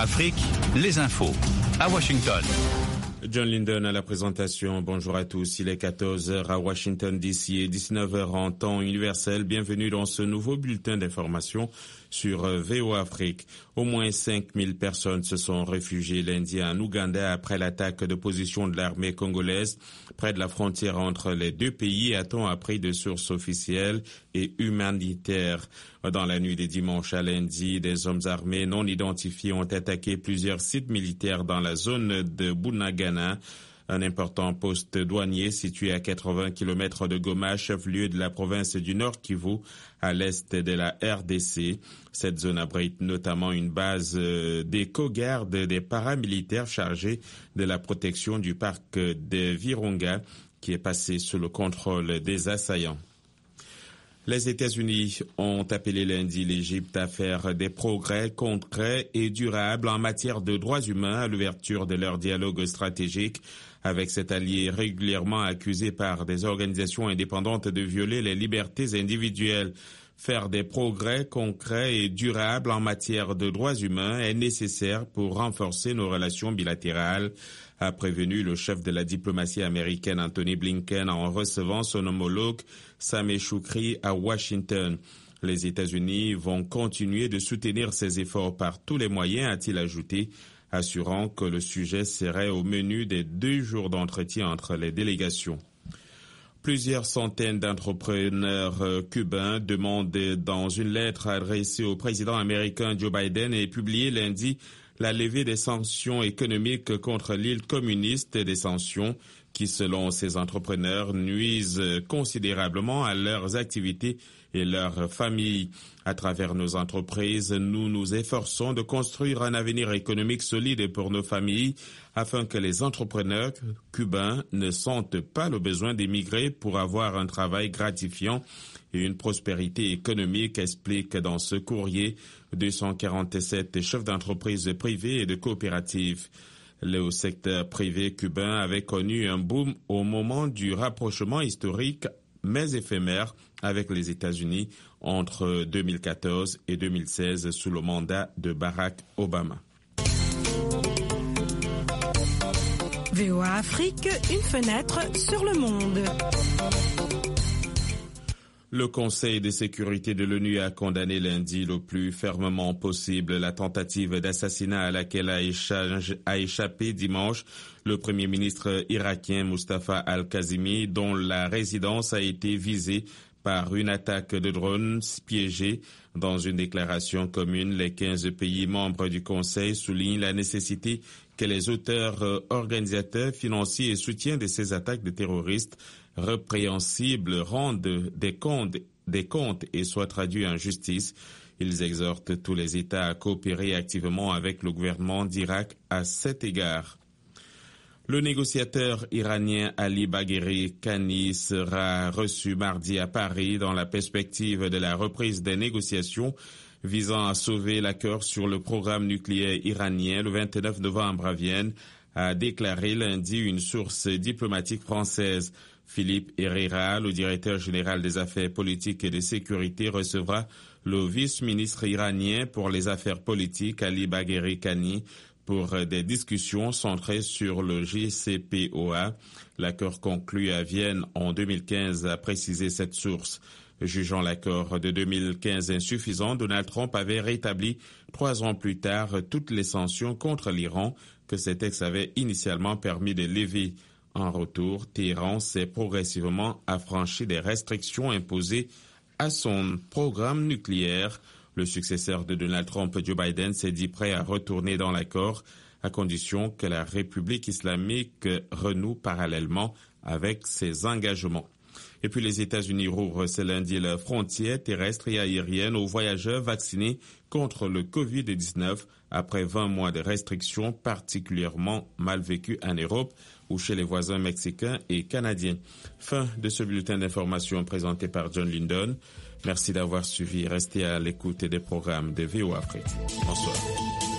Afrique, les infos. À Washington. John Linden à la présentation. Bonjour à tous. Il est 14h à Washington DC et 19h en temps universel. Bienvenue dans ce nouveau bulletin d'information sur VOA Afrique. Au moins 5000 personnes se sont réfugiées lundi en Ouganda après l'attaque de position de l'armée congolaise près de la frontière entre les deux pays, a-t-on appris de sources officielles et humanitaires. Dans la nuit de dimanche à lundi, des hommes armés non identifiés ont attaqué plusieurs sites militaires dans la zone de Bunagana, un important poste douanier situé à 80 km de Goma, chef-lieu de la province du Nord Kivu, à l'est de la RDC. Cette zone abrite notamment une base des co-gardes des paramilitaires chargés de la protection du parc de Virunga, qui est passé sous le contrôle des assaillants. Les États-Unis ont appelé lundi l'Égypte à faire des progrès concrets et durables en matière de droits humains à l'ouverture de leur dialogue stratégique avec cet allié régulièrement accusé par des organisations indépendantes de violer les libertés individuelles. Faire des progrès concrets et durables en matière de droits humains est nécessaire pour renforcer nos relations bilatérales, a prévenu le chef de la diplomatie américaine Anthony Blinken en recevant son homologue Sameh Choukri à Washington. Les États-Unis vont continuer de soutenir ces efforts par tous les moyens, a-t-il ajouté, assurant que le sujet serait au menu des 2 jours d'entretien entre les délégations. Plusieurs centaines d'entrepreneurs cubains demandent dans une lettre adressée au président américain Joe Biden et publiée lundi la levée des sanctions économiques contre l'île communiste, des sanctions qui, selon ces entrepreneurs, nuisent considérablement à leurs activités et leurs familles. À travers nos entreprises, nous nous efforçons de construire un avenir économique solide pour nos familles afin que les entrepreneurs cubains ne sentent pas le besoin d'émigrer pour avoir un travail gratifiant et une prospérité économique, explique dans ce courrier 247 chefs d'entreprises privées et de coopératives. Le secteur privé cubain avait connu un boom au moment du rapprochement historique mais éphémère avec les États-Unis entre 2014 et 2016 sous le mandat de Barack Obama. VOA Afrique, une fenêtre sur le monde. Le Conseil de sécurité de l'ONU a condamné lundi le plus fermement possible la tentative d'assassinat à laquelle a échappé dimanche le Premier ministre irakien Mustafa al-Kazimi, dont la résidence a été visée par une attaque de drones piégés. Dans une déclaration commune, les 15 pays membres du Conseil soulignent la nécessité que les auteurs, organisateurs, financiers et soutiens de ces attaques de terroristes répréhensibles rendent des comptes et soient traduits en justice. Ils exhortent tous les États à coopérer activement avec le gouvernement d'Irak à cet égard. Le négociateur iranien Ali Bagheri Kani sera reçu mardi à Paris dans la perspective de la reprise des négociations visant à sauver l'accord sur le programme nucléaire iranien le 29 novembre à Vienne, a déclaré lundi une source diplomatique française. Philippe Herrera, le directeur général des affaires politiques et de sécurité, recevra le vice-ministre iranien pour les affaires politiques, Ali Bagheri Kani, pour des discussions centrées sur le JCPOA. L'accord conclu à Vienne en 2015 a précisé cette source. Jugeant l'accord de 2015 insuffisant, Donald Trump avait rétabli 3 ans plus tard toutes les sanctions contre l'Iran que ces textes avaient initialement permis de lever. En retour, Téhéran s'est progressivement affranchi des restrictions imposées à son programme nucléaire. Le successeur de Donald Trump, Joe Biden, s'est dit prêt à retourner dans l'accord à condition que la République islamique renoue parallèlement avec ses engagements. Et puis les États-Unis rouvrent ce lundi leurs frontières terrestres et aériennes aux voyageurs vaccinés contre le Covid-19 après 20 mois de restrictions particulièrement mal vécues en Europe ou chez les voisins mexicains et canadiens. Fin de ce bulletin d'information présenté par John Linden. Merci d'avoir suivi. Restez à l'écoute des programmes de VOA Afrique. Bonsoir.